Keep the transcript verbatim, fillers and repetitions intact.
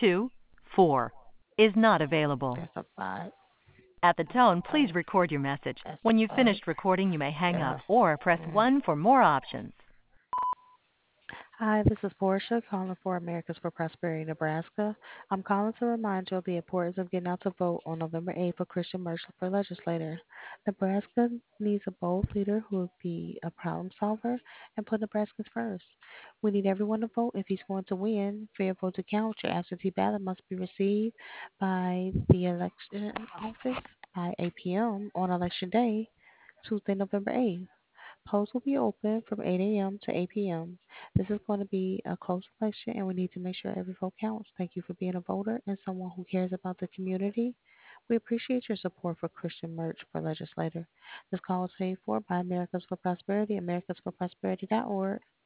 two, four is not available. That's a five. At the tone, please Five. record your message. That's a When you've five. finished recording, you may hang up Yeah. or press Mm. one for more options. Hi, this is Portia calling for Americans for Prosperity, Nebraska. I'm calling to remind you of the importance of getting out to vote on November eighth for Christian Merchant for legislator. Nebraska needs a bold leader who will be a problem solver and put Nebraskans first. We need everyone to vote if he's going to win. Fair vote to count. Your absentee ballot must be received by the election office by eight p.m. on election day, Tuesday, November eighth. Polls will be open from eight a m to eight p m. This is going to be a close election, and we need to make sure every vote counts. Thank you for being a voter and someone who cares about the community. We appreciate your support for Christian Merch for Legislator. This call is paid for by Americans for Prosperity, americans for prosperity dot org.